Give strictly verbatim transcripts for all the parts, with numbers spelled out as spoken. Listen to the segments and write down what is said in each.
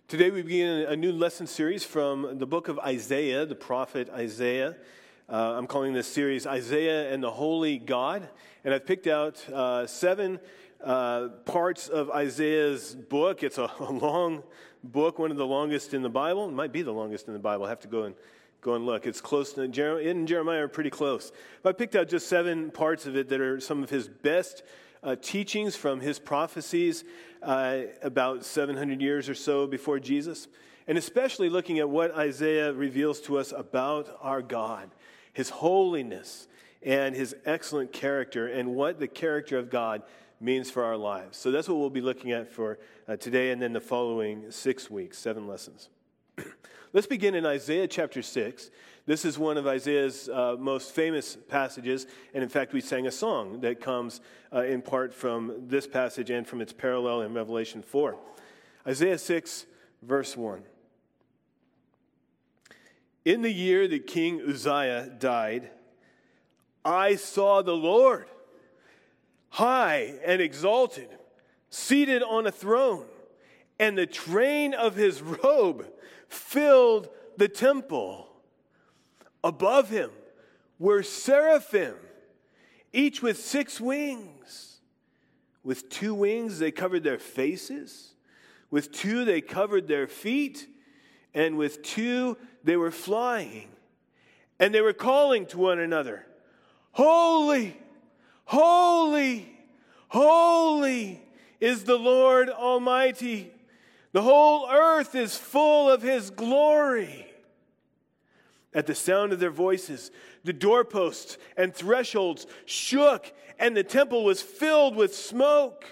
Today we begin a new lesson series from the book of Isaiah, the prophet Isaiah. Uh, I'm calling this series Isaiah and the Holy God. And I've picked out uh, seven uh, parts of Isaiah's book. It's a, a long book, one of the longest in the Bible. It might be the longest in the Bible. I have to go and go and look. It's close to Jer- in Jeremiah are pretty close. But I picked out just seven parts of it that are some of his best Uh, teachings from his prophecies uh, about seven hundred years or so before Jesus, and especially looking at what Isaiah reveals to us about our God, his holiness, and his excellent character, and what the character of God means for our lives. So that's what we'll be looking at for uh, today and then the following six weeks, seven lessons. Let's begin in Isaiah chapter six. This is one of Isaiah's uh, most famous passages, and in fact, we sang a song that comes uh, in part from this passage and from its parallel in Revelation four. Isaiah six, verse one. In the year that King Uzziah died, I saw the Lord, high and exalted, seated on a throne, and the train of his robe filled the temple. Above him were seraphim, each with six wings. With two wings they covered their faces, with two they covered their feet, and with two they were flying. And they were calling to one another, Holy, holy, holy is the Lord Almighty. The whole earth is full of his glory. At the sound of their voices, the doorposts and thresholds shook, and the temple was filled with smoke.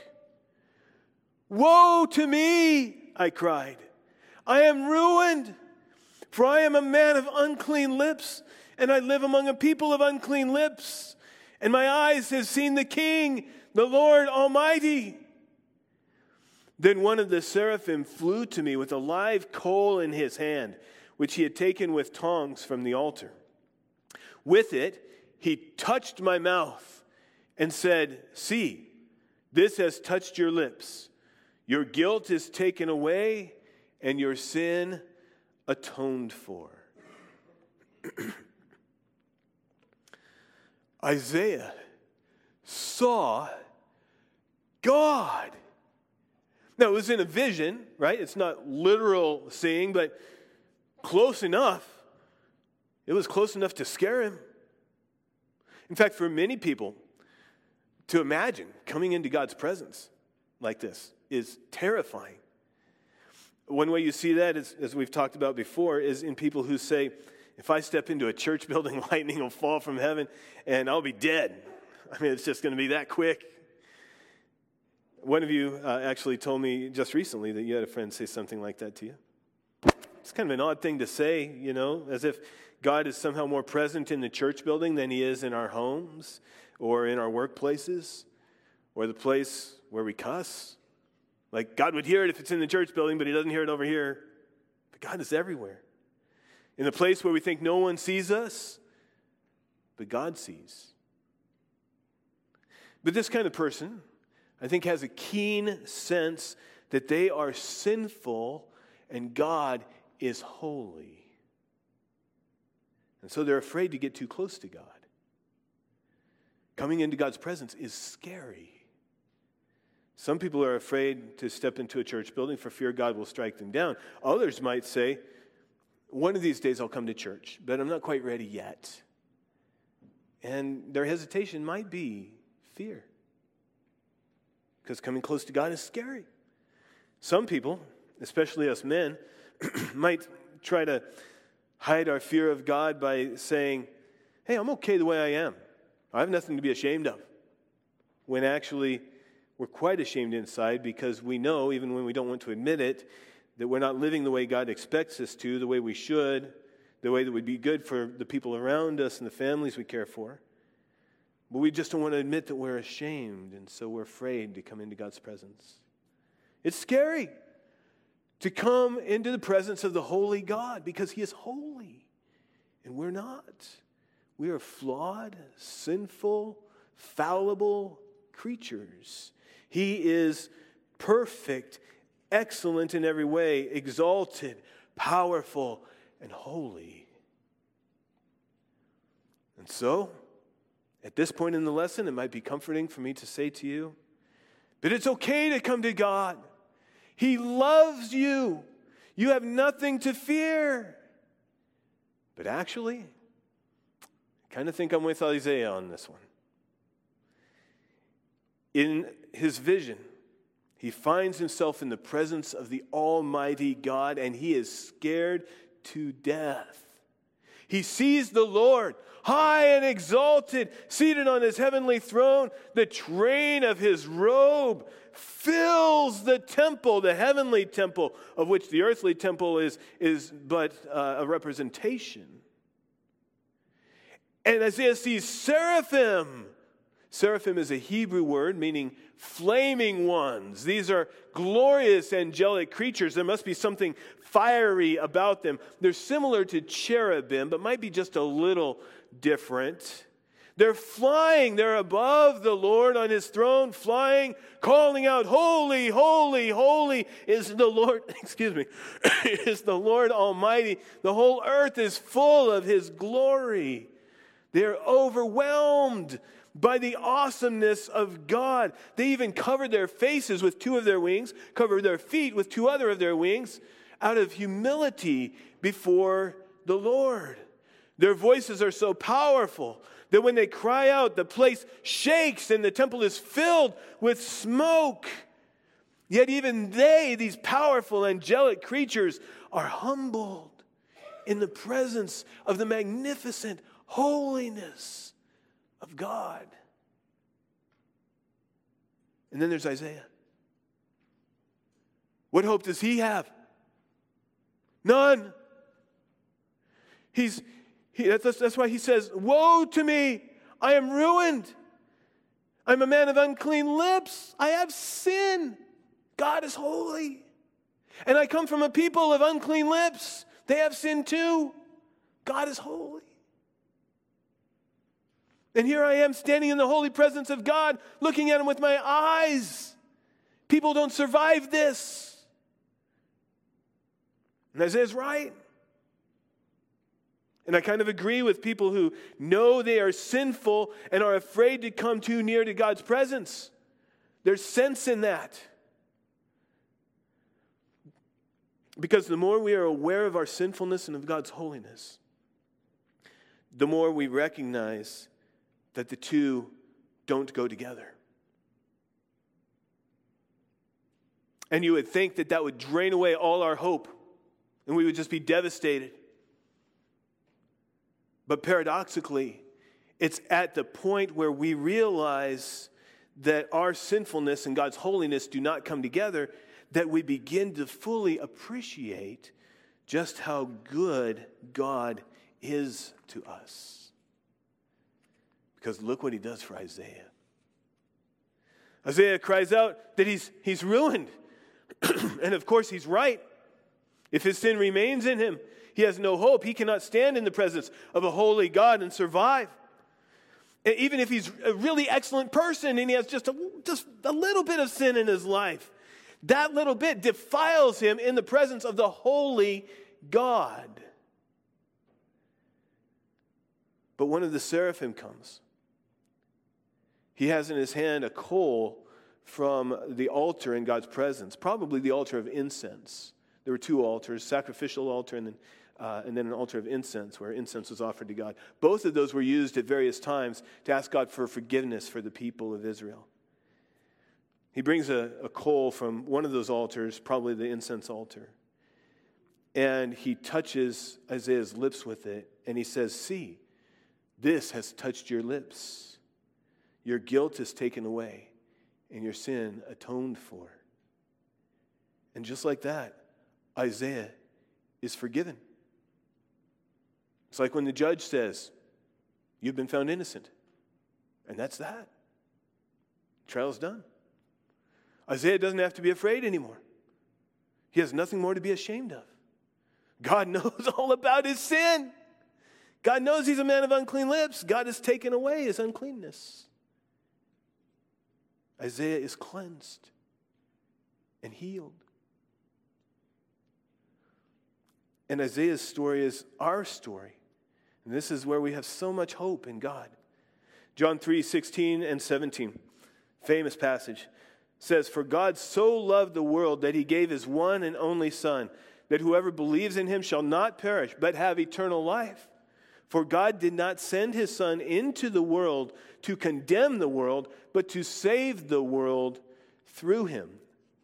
Woe to me, I cried. I am ruined, for I am a man of unclean lips, and I live among a people of unclean lips. And my eyes have seen the King, the Lord Almighty. Then one of the seraphim flew to me with a live coal in his hand, which he had taken with tongs from the altar. With it, he touched my mouth and said, See, this has touched your lips. Your guilt is taken away and your sin atoned for. Isaiah saw God. Now, it was in a vision, right? It's not literal seeing, but close enough. It was close enough to scare him. In fact, for many people, to imagine coming into God's presence like this is terrifying. One way you see that, is, as we've talked about before, is in people who say, if I step into a church building, lightning will fall from heaven and I'll be dead. I mean, it's just going to be that quick. One of you uh, actually told me just recently that you had a friend say something like that to you. It's kind of an odd thing to say, you know, as if God is somehow more present in the church building than he is in our homes or in our workplaces or the place where we cuss. Like, God would hear it if it's in the church building, but he doesn't hear it over here. But God is everywhere. In the place where we think no one sees us, but God sees. But this kind of person, I think, has a keen sense that they are sinful and God is holy. And so they're afraid to get too close to God. Coming into God's presence is scary. Some people are afraid to step into a church building for fear God will strike them down. Others might say, one of these days I'll come to church, but I'm not quite ready yet. And their hesitation might be fear. Because coming close to God is scary. Some people, especially us men, might try to hide our fear of God by saying, hey, I'm okay the way I am. I have nothing to be ashamed of. When actually, we're quite ashamed inside because we know, even when we don't want to admit it, that we're not living the way God expects us to, the way we should, the way that would be good for the people around us and the families we care for. But we just don't want to admit that we're ashamed, and so we're afraid to come into God's presence. It's scary to come into the presence of the holy God because he is holy, and we're not. We are flawed, sinful, fallible creatures. He is perfect, excellent in every way, exalted, powerful, and holy. And so, at this point in the lesson, it might be comforting for me to say to you, but it's okay to come to God. He loves you. You have nothing to fear. But actually, I kind of think I'm with Isaiah on this one. In his vision, he finds himself in the presence of the Almighty God, and he is scared to death. He sees the Lord, high and exalted, seated on his heavenly throne. The train of his robe fills the temple, the heavenly temple, of which the earthly temple is, is but uh, a representation. And Isaiah sees seraphim. Seraphim is a Hebrew word meaning flaming ones. These are glorious angelic creatures. There must be something fiery about them. They're similar to cherubim, but might be just a little different. They're flying. They're above the Lord on his throne, flying, calling out, "Holy, holy, holy is the Lord," excuse me, is the Lord Almighty. The whole earth is full of his glory. They're overwhelmed by the awesomeness of God. They even covered their faces with two of their wings, covered their feet with two other of their wings, out of humility before the Lord. Their voices are so powerful that when they cry out, the place shakes and the temple is filled with smoke. Yet even they, these powerful angelic creatures, are humbled in the presence of the magnificent holiness of God. And then there's Isaiah. What hope does he have? None. He's he, that's, that's why he says, "Woe to me, I am ruined. I'm a man of unclean lips. I have sin. God is holy. And I come from a people of unclean lips. They have sin too. God is holy. And here I am standing in the holy presence of God, looking at him with my eyes. People don't survive this." And Isaiah's right. And I kind of agree with people who know they are sinful and are afraid to come too near to God's presence. There's sense in that. Because the more we are aware of our sinfulness and of God's holiness, the more we recognize that the two don't go together. And you would think that that would drain away all our hope, and we would just be devastated. But paradoxically, it's at the point where we realize that our sinfulness and God's holiness do not come together that we begin to fully appreciate just how good God is to us. Because look what he does for Isaiah. Isaiah cries out that he's, he's ruined. And of course he's right. If his sin remains in him, he has no hope. He cannot stand in the presence of a holy God and survive. Even if he's a really excellent person and he has just a, just a little bit of sin in his life, that little bit defiles him in the presence of the holy God. But one of the seraphim comes. He has in his hand a coal from the altar in God's presence, probably the altar of incense. There were two altars, sacrificial altar and then, uh, and then an altar of incense where incense was offered to God. Both of those were used at various times to ask God for forgiveness for the people of Israel. He brings a, a coal from one of those altars, probably the incense altar, and he touches Isaiah's lips with it, and he says, "See, this has touched your lips. Your guilt is taken away, and your sin atoned for." And just like that, Isaiah is forgiven. It's like when the judge says, "You've been found innocent." And that's that. Trial's done. Isaiah doesn't have to be afraid anymore. He has nothing more to be ashamed of. God knows all about his sin. God knows he's a man of unclean lips. God has taken away his uncleanness. Isaiah is cleansed and healed. And Isaiah's story is our story. And this is where we have so much hope in God. John three, sixteen and seventeen, famous passage, says, "For God so loved the world that he gave his one and only Son, that whoever believes in him shall not perish, but have eternal life. For God did not send his Son into the world to condemn the world, but to save the world through him."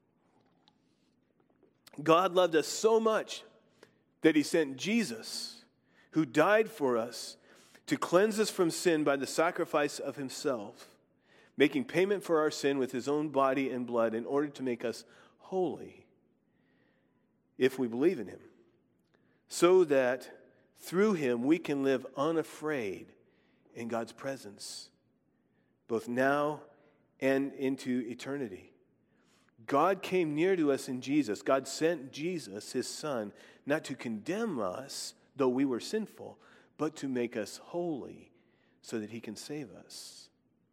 God loved us so much that he sent Jesus, who died for us, to cleanse us from sin by the sacrifice of himself, making payment for our sin with his own body and blood in order to make us holy if we believe in him, so that through him we can live unafraid in God's presence, both now and into eternity. God came near to us in Jesus. God sent Jesus, his Son, not to condemn us, though we were sinful, but to make us holy so that he can save us.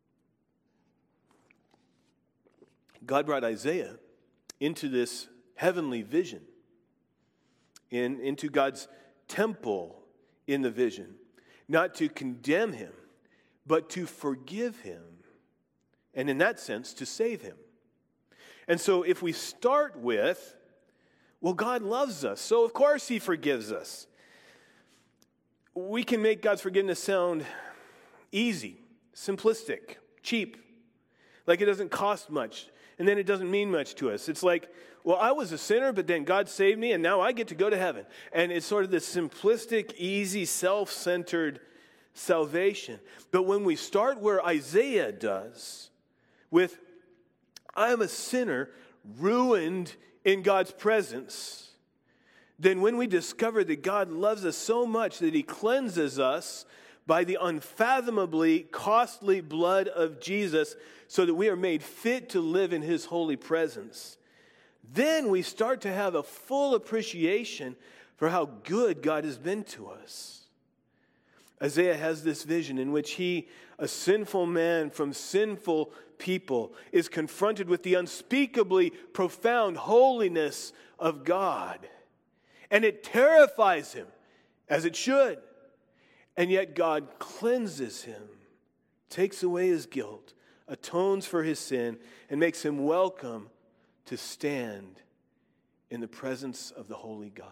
God brought Isaiah into this heavenly vision, in, into God's temple in the vision, not to condemn him, but to forgive him, and in that sense, to save him. And so if we start with, well, God loves us, so of course he forgives us, we can make God's forgiveness sound easy, simplistic, cheap, like it doesn't cost much, and then it doesn't mean much to us. It's like, well, I was a sinner, but then God saved me, and now I get to go to heaven. And it's sort of this simplistic, easy, self-centered salvation. But when we start where Isaiah does, with, I am a sinner ruined in God's presence, then when we discover that God loves us so much that he cleanses us by the unfathomably costly blood of Jesus so that we are made fit to live in his holy presence, then we start to have a full appreciation for how good God has been to us. Isaiah has this vision in which he, a sinful man from sinful people, is confronted with the unspeakably profound holiness of God. And it terrifies him, as it should. And yet God cleanses him, takes away his guilt, atones for his sin, and makes him welcome to stand in the presence of the holy God.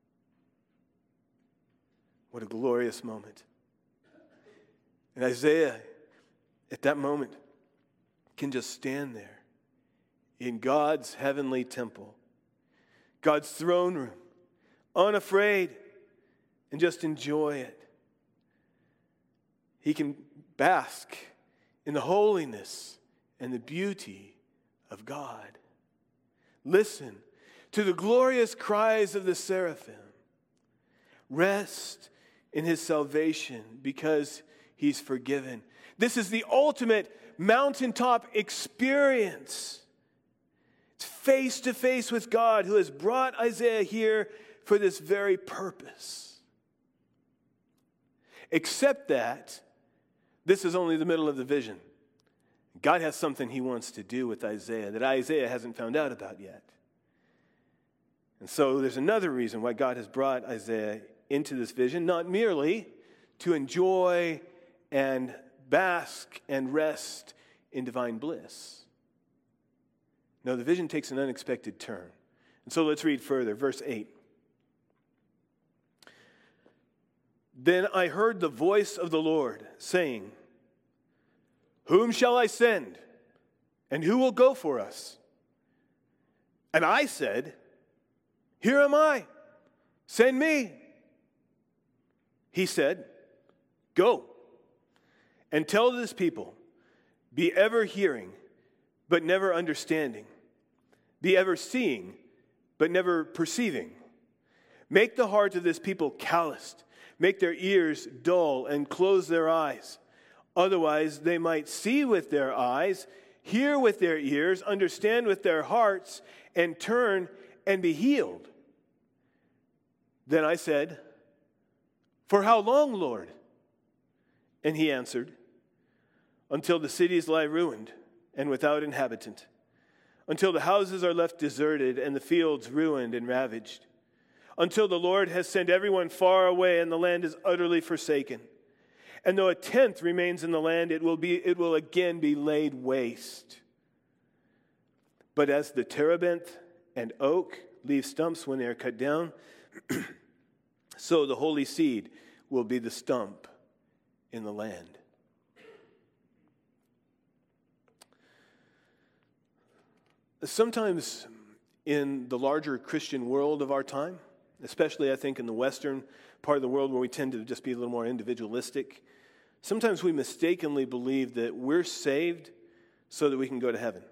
What a glorious moment. And Isaiah, at that moment, can just stand there in God's heavenly temple, God's throne room, unafraid, and just enjoy it. He can bask in the holiness and the beauty of God. Listen to the glorious cries of the seraphim. Rest in his salvation because he's forgiven. This is the ultimate mountaintop experience. It's face to face with God, who has brought Isaiah here for this very purpose. Except that this is only the middle of the vision. God has something he wants to do with Isaiah that Isaiah hasn't found out about yet. And so there's another reason why God has brought Isaiah into this vision, not merely to enjoy and bask and rest in divine bliss. No, the vision takes an unexpected turn. And so let's read further, verse eight. Then I heard the voice of the Lord saying, "Whom shall I send? And who will go for us?" And I said, "Here am I. Send me." He said, "Go and tell this people, be ever hearing, but never understanding. Be ever seeing, but never perceiving. Make the heart of this people calloused. Make their ears dull and close their eyes. Otherwise, they might see with their eyes, hear with their ears, understand with their hearts, and turn and be healed." Then I said, "For how long, Lord?" And he answered, "Until the cities lie ruined and without inhabitant, until the houses are left deserted and the fields ruined and ravaged, until the Lord has sent everyone far away and the land is utterly forsaken. And though a tenth remains in the land, it will be, it will again be laid waste. But as the terebinth and oak leave stumps when they are cut down, so the holy seed will be the stump in the land. Sometimes in the larger Christian world of our time, especially I think in the Western part of the world where we tend to just be a little more individualistic, sometimes we mistakenly believe that we're saved so that we can go to heaven.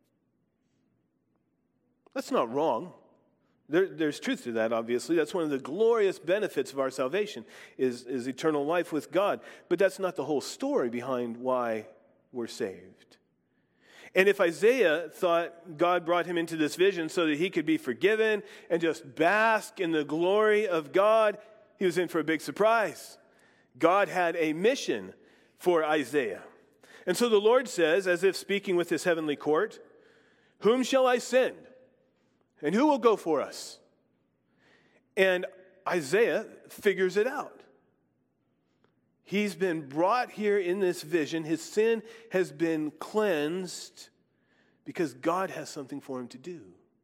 That's not wrong. There, there's truth to that, obviously. That's one of the glorious benefits of our salvation is, is eternal life with God. But that's not the whole story behind why we're saved. And if Isaiah thought God brought him into this vision so that he could be forgiven and just bask in the glory of God, he was in for a big surprise. God had a mission for Isaiah. And so the Lord says, as if speaking with his heavenly court, "Whom shall I send? And who will go for us?" And Isaiah figures it out. He's been brought here in this vision. His sin has been cleansed because God has something for him to do.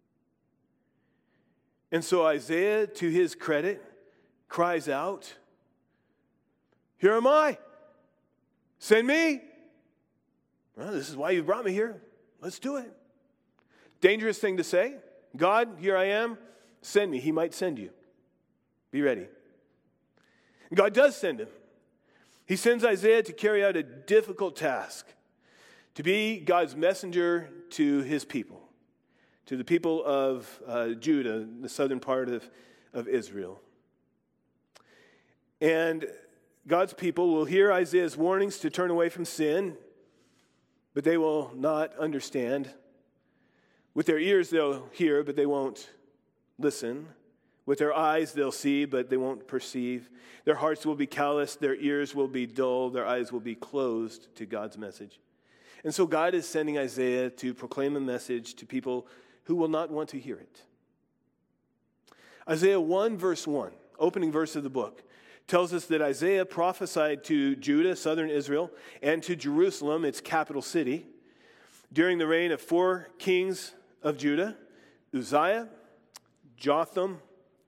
And so Isaiah, to his credit, cries out, "Here am I. Send me." Well, this is why you brought me here. Let's do it. Dangerous thing to say. God, here I am. Send me. He might send you. Be ready. God does send him. He sends Isaiah to carry out a difficult task, to be God's messenger to his people, to the people of uh, Judah, the southern part of, of Israel. And God's people will hear Isaiah's warnings to turn away from sin, but they will not understand. With their ears they'll hear, but they won't listen. With their eyes they'll see, but they won't perceive. Their hearts will be calloused, their ears will be dull, their eyes will be closed to God's message. And so God is sending Isaiah to proclaim a message to people who will not want to hear it. Isaiah one verse one, opening verse of the book, tells us that Isaiah prophesied to Judah, southern Israel, and to Jerusalem, its capital city, during the reign of four kings of Judah, Uzziah, Jotham,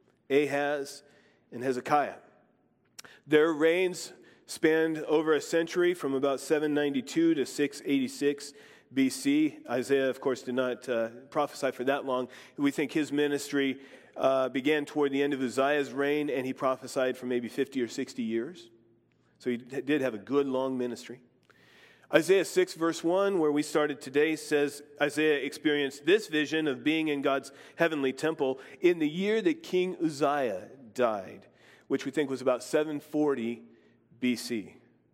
Ahaz, and Hezekiah. Their reigns spanned over a century from about seven ninety-two to six eighty-six B C. Isaiah, of course, did not uh, prophesy for that long. We think his ministry uh, began toward the end of Uzziah's reign, and he prophesied for maybe fifty or sixty years. So he did have a good, long ministry. Isaiah six verse one, where we started today, says Isaiah experienced this vision of being in God's heavenly temple in the year that King Uzziah died, which we think was about seven forty B C.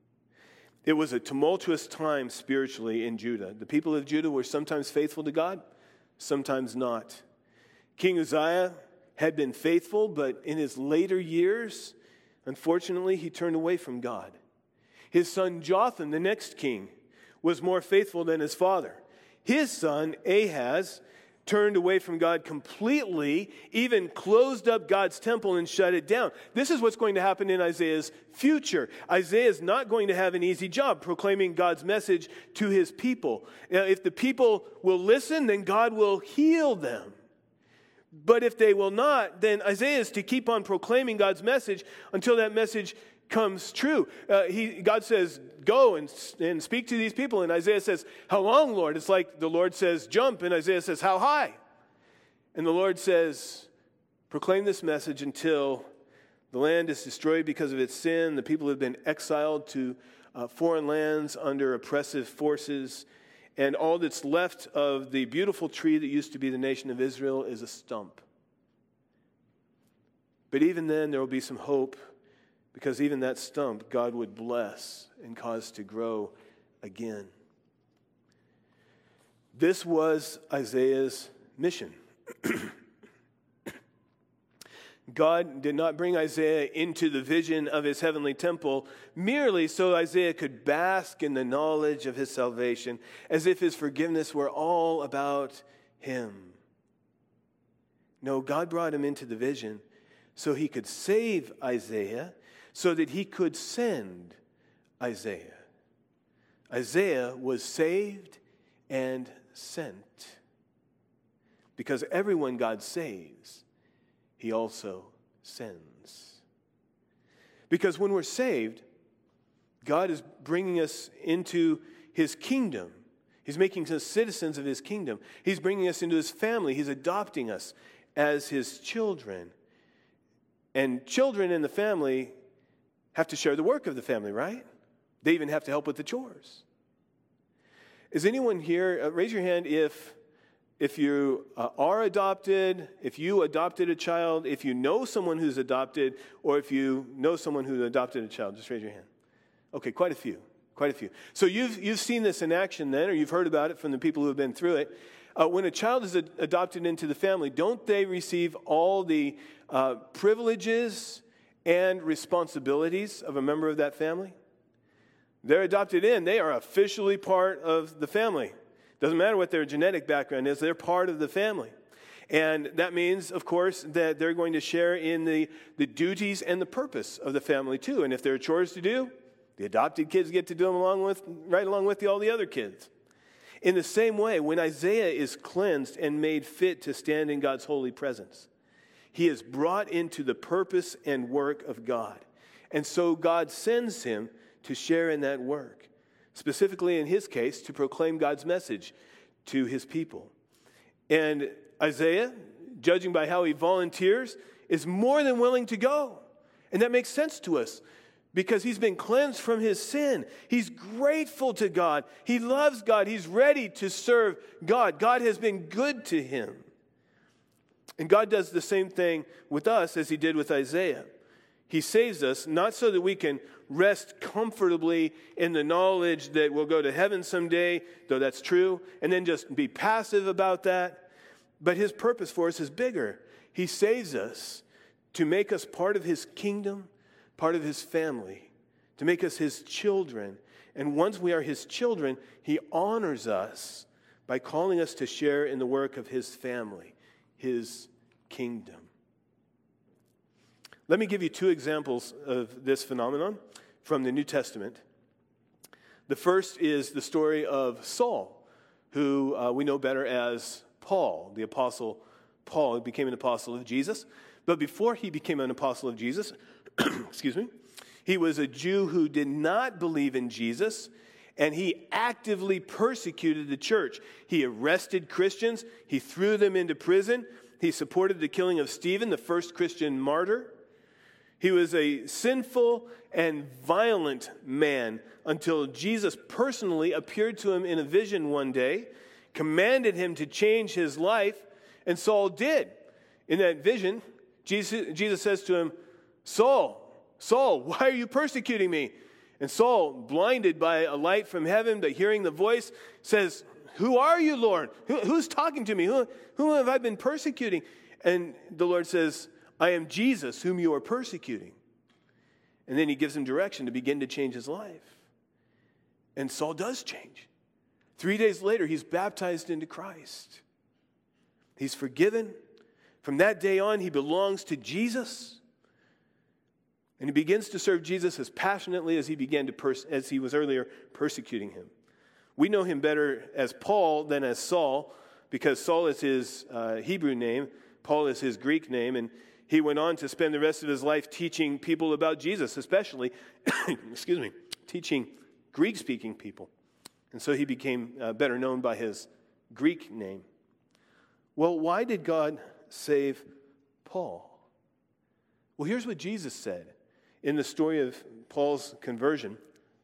It was a tumultuous time spiritually in Judah. The people of Judah were sometimes faithful to God, sometimes not. King Uzziah had been faithful, but in his later years, unfortunately, he turned away from God. His son Jotham, the next king, was more faithful than his father. His son Ahaz turned away from God completely, even closed up God's temple and shut it down. This is what's going to happen in Isaiah's future. Isaiah is not going to have an easy job proclaiming God's message to his people. Now, if the people will listen, then God will heal them. But if they will not, then Isaiah is to keep on proclaiming God's message until that message comes true. Uh, he, God says, go and, and speak to these people. And Isaiah says, how long, Lord? It's like the Lord says, jump. And Isaiah says, how high? And the Lord says, proclaim this message until the land is destroyed because of its sin. The people have been exiled to uh, foreign lands under oppressive forces. And all that's left of the beautiful tree that used to be the nation of Israel is a stump. But even then, there will be some hope, because even that stump, God would bless and cause to grow again. This was Isaiah's mission. God did not bring Isaiah into the vision of his heavenly temple merely so Isaiah could bask in the knowledge of his salvation, as if his forgiveness were all about him. No, God brought him into the vision so he could save Isaiah, so that he could send Isaiah. Isaiah was saved and sent. Because everyone God saves, he also sends. Because when we're saved, God is bringing us into his kingdom. He's making us citizens of his kingdom. He's bringing us into his family. He's adopting us as his children. And children in the family have to share the work of the family, right? They even have to help with the chores. Is anyone here, uh, raise your hand if, if you uh, are adopted, if you adopted a child, if you know someone who's adopted, or if you know someone who adopted a child. Just raise your hand. Okay, quite a few. Quite a few. So you've, you've seen this in action then, or you've heard about it from the people who have been through it. Uh, when a child is ad- adopted into the family, don't they receive all the uh, privileges and responsibilities of a member of that family? They're adopted in. They are officially part of the family. Doesn't matter what their genetic background is. They're part of the family. And that means, of course, that they're going to share in the, the duties and the purpose of the family too. And if there are chores to do, the adopted kids get to do them along with, right along with the, all the other kids. In the same way, when Isaiah is cleansed and made fit to stand in God's holy presence, he is brought into the purpose and work of God. And so God sends him to share in that work, specifically in his case, to proclaim God's message to his people. And Isaiah, judging by how he volunteers, is more than willing to go. And that makes sense to us, because he's been cleansed from his sin. He's grateful to God. He loves God. He's ready to serve God. God has been good to him. And God does the same thing with us as he did with Isaiah. He saves us not so that we can rest comfortably in the knowledge that we'll go to heaven someday, though that's true, and then just be passive about that. But his purpose for us is bigger. He saves us to make us part of his kingdom, part of his family, to make us his children. And once we are his children, he honors us by calling us to share in the work of his family, his kingdom. Let me give you two examples of this phenomenon from the New Testament. The first is the story of Saul, who uh, we know better as Paul, the apostle Paul, who became an apostle of Jesus. But before he became an apostle of Jesus, excuse me, he was a Jew who did not believe in Jesus, and he actively persecuted the church. He arrested Christians. He threw them into prison. He supported the killing of Stephen, the first Christian martyr. He was a sinful and violent man until Jesus personally appeared to him in a vision one day, commanded him to change his life, and Saul did. In that vision, Jesus, Jesus says to him, Saul, Saul, why are you persecuting me? And Saul, blinded by a light from heaven, but hearing the voice, says, who are you, Lord? Who, who's talking to me? Who, whom have I been persecuting? And the Lord says, I am Jesus, whom you are persecuting. And then he gives him direction to begin to change his life. And Saul does change. Three days later, he's baptized into Christ. He's forgiven. From that day on, he belongs to Jesus. And he begins to serve Jesus as passionately as he began to pers- as he was earlier persecuting him. We know him better as Paul than as Saul, because Saul is his uh, Hebrew name, Paul is his Greek name, and he went on to spend the rest of his life teaching people about Jesus, especially, excuse me, teaching Greek-speaking people. And so he became uh, better known by his Greek name. Well, why did God save Paul? Well, here's what Jesus said in the story of Paul's conversion.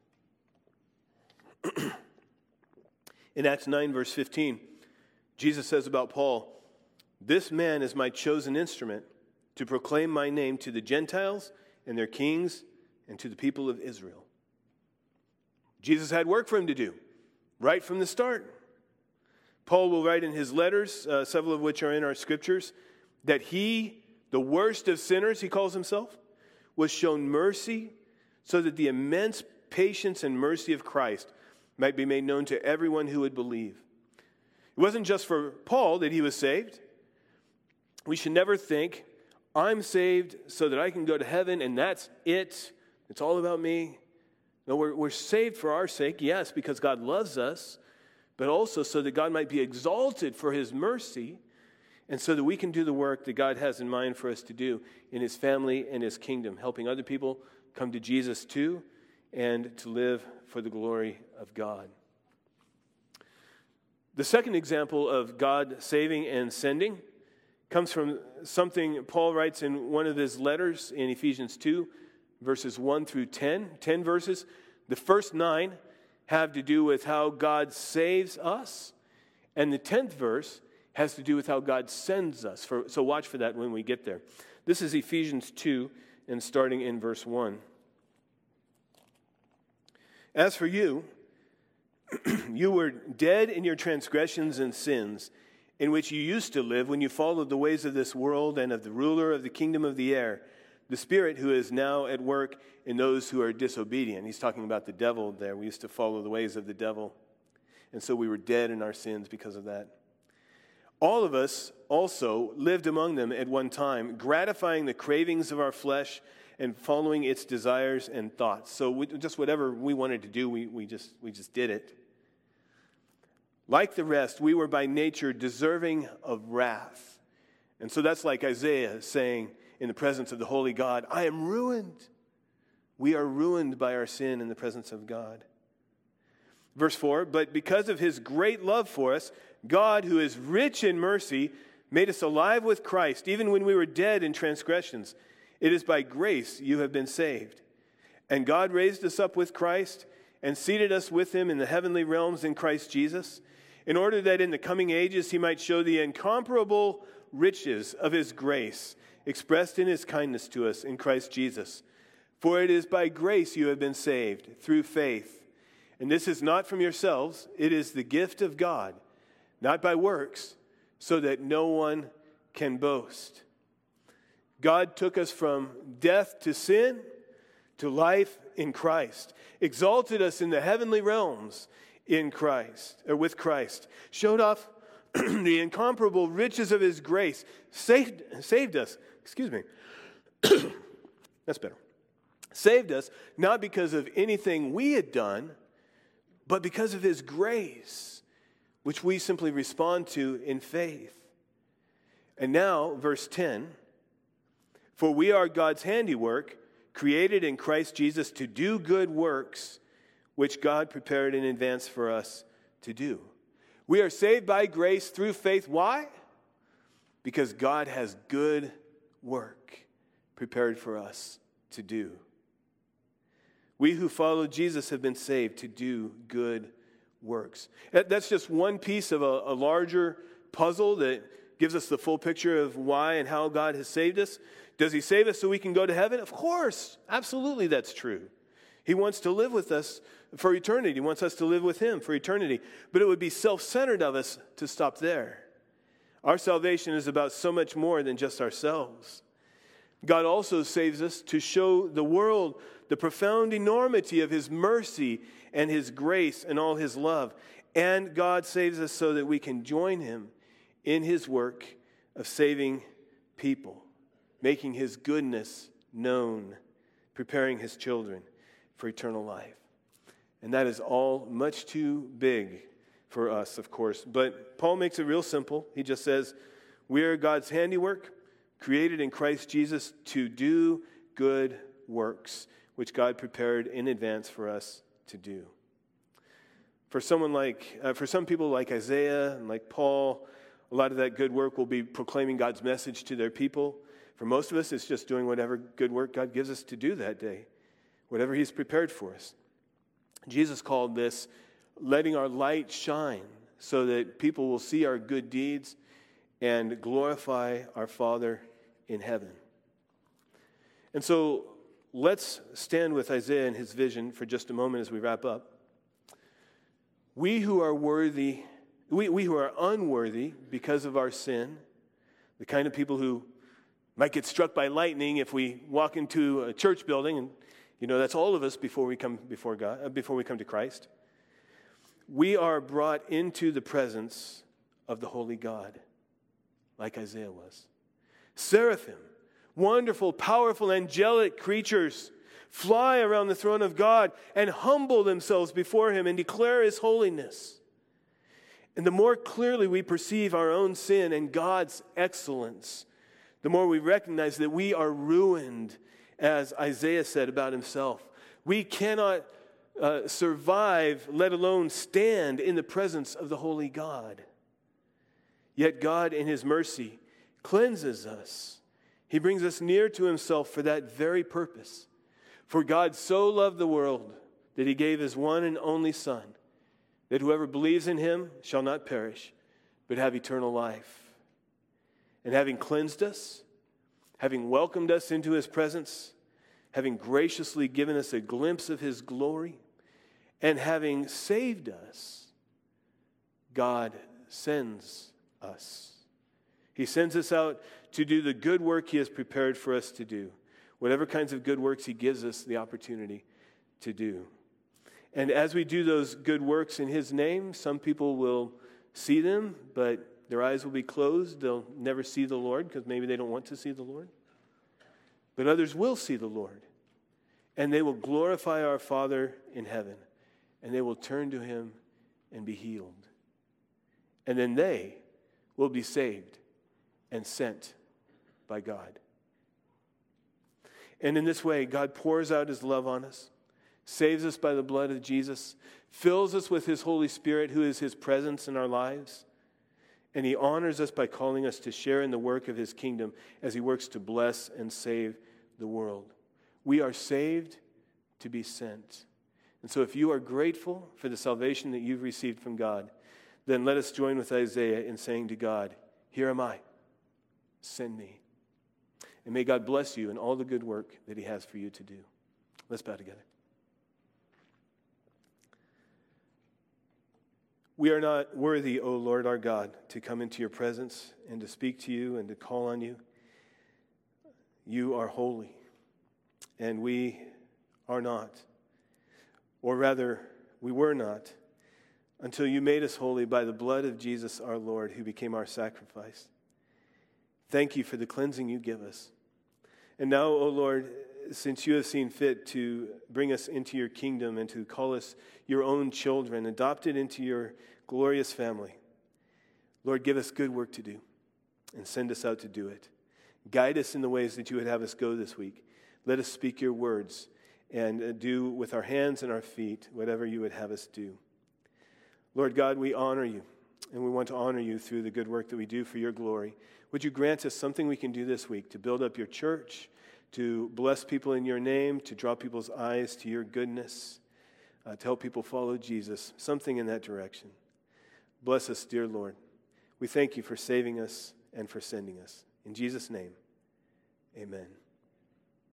In Acts nine, verse fifteen, Jesus says about Paul, this man is my chosen instrument to proclaim my name to the Gentiles and their kings and to the people of Israel. Jesus had work for him to do right from the start. Paul will write in his letters, uh, several of which are in our scriptures, that he, the worst of sinners, he calls himself, was shown mercy so that the immense patience and mercy of Christ might be made known to everyone who would believe. It wasn't just for Paul that he was saved. We should never think I'm saved so that I can go to heaven and that's it. It's all about me. No, we're, we're saved for our sake, yes, because God loves us, but also so that God might be exalted for his mercy and so that we can do the work that God has in mind for us to do in his family and his kingdom, helping other people come to Jesus too and to live for the glory of God. The second example of God saving and sending comes from something Paul writes in one of his letters in Ephesians two, verses one through ten, ten verses. The first nine have to do with how God saves us, and the tenth verse has to do with how God sends us. For, so watch for that when we get there. This is Ephesians two, and starting in verse one. As for you, you were dead in your transgressions and sins, in which you used to live when you followed the ways of this world and of the ruler of the kingdom of the air, the spirit who is now at work in those who are disobedient. He's talking about the devil there. We used to follow the ways of the devil, and so we were dead in our sins because of that. All of us also lived among them at one time, gratifying the cravings of our flesh and following its desires and thoughts. So we, just whatever we wanted to do, we, we just we just did it. Like the rest, we were by nature deserving of wrath. And so that's like Isaiah saying in the presence of the holy God, I am ruined. We are ruined by our sin in the presence of God. Verse four, but because of his great love for us, God, who is rich in mercy, made us alive with Christ, even when we were dead in transgressions. It is by grace you have been saved. And God raised us up with Christ and seated us with him in the heavenly realms in Christ Jesus, in order that in the coming ages he might show the incomparable riches of his grace, expressed in his kindness to us in Christ Jesus. For it is by grace you have been saved, through faith. And this is not from yourselves, it is the gift of God, not by works, so that no one can boast. God took us from death to sin to life in Christ, exalted us in the heavenly realms in Christ, or with Christ, showed off the incomparable riches of his grace, saved, saved us, excuse me, that's better, saved us not because of anything we had done, but because of his grace, which we simply respond to in faith. And now, verse ten, for we are God's handiwork, created in Christ Jesus to do good works, which God prepared in advance for us to do. We are saved by grace through faith. Why? Because God has good work prepared for us to do. We who follow Jesus have been saved to do good works. That's just one piece of a, a larger puzzle that gives us the full picture of why and how God has saved us. Does he save us so we can go to heaven? Of course. Absolutely, that's true. He wants to live with us for eternity. He wants us to live with him for eternity. But it would be self-centered of us to stop there. Our salvation is about so much more than just ourselves. God also saves us to show the world the profound enormity of his mercy and his grace and all his love. And God saves us so that we can join him in his work of saving people, making his goodness known, preparing his children for eternal life. And that is all much too big for us, of course. But Paul makes it real simple. He just says, we are God's handiwork, created in Christ Jesus to do good works, which God prepared in advance for us to do. For someone like, uh, for some people like Isaiah and like Paul, a lot of that good work will be proclaiming God's message to their people. For most of us, it's just doing whatever good work God gives us to do that day, whatever he's prepared for us. Jesus called this letting our light shine so that people will see our good deeds and glorify our Father in heaven. And so let's stand with Isaiah and his vision for just a moment as we wrap up. We who are worthy, we, we who are unworthy because of our sin, the kind of people who might get struck by lightning if we walk into a church building, and you know that's all of us before we come before God, uh, before we come to Christ. We are brought into the presence of the holy God, like Isaiah was. Seraphim wonderful, powerful, angelic creatures fly around the throne of God and humble themselves before him and declare his holiness. And the more clearly we perceive our own sin and God's excellence, the more we recognize that we are ruined, as Isaiah said about himself. We cannot uh, survive, let alone stand in the presence of the holy God. Yet God, in his mercy, cleanses us. He brings us near to himself for that very purpose. For God so loved the world that he gave his one and only Son, that whoever believes in him shall not perish, but have eternal life. And having cleansed us, having welcomed us into his presence, having graciously given us a glimpse of his glory, and having saved us, God sends us. He sends us out to do the good work he has prepared for us to do. Whatever kinds of good works he gives us the opportunity to do. And as we do those good works in his name, some people will see them, but their eyes will be closed. They'll never see the Lord because maybe they don't want to see the Lord. But others will see the Lord. And they will glorify our Father in heaven. And they will turn to him and be healed. And then they will be saved and sent by God. And in this way, God pours out his love on us, saves us by the blood of Jesus, fills us with his Holy Spirit, who is his presence in our lives, and he honors us by calling us to share in the work of his kingdom as he works to bless and save the world. We are saved to be sent. And so if you are grateful for the salvation that you've received from God, then let us join with Isaiah in saying to God, "Here am I, send me." And may God bless you in all the good work that he has for you to do. Let's bow together. We are not worthy, O Lord our God, to come into your presence and to speak to you and to call on you. You are holy, and we are not. Or rather, we were not, until you made us holy by the blood of Jesus our Lord, who became our sacrifice. Thank you for the cleansing you give us. And now, O Lord, since you have seen fit to bring us into your kingdom and to call us your own children, adopted into your glorious family, Lord, give us good work to do and send us out to do it. Guide us in the ways that you would have us go this week. Let us speak your words and do with our hands and our feet whatever you would have us do. Lord God, we honor you, and we want to honor you through the good work that we do for your glory. Would you grant us something we can do this week to build up your church, to bless people in your name, to draw people's eyes to your goodness, uh, to help people follow Jesus, something in that direction. Bless us, dear Lord. We thank you for saving us and for sending us. In Jesus' name, amen.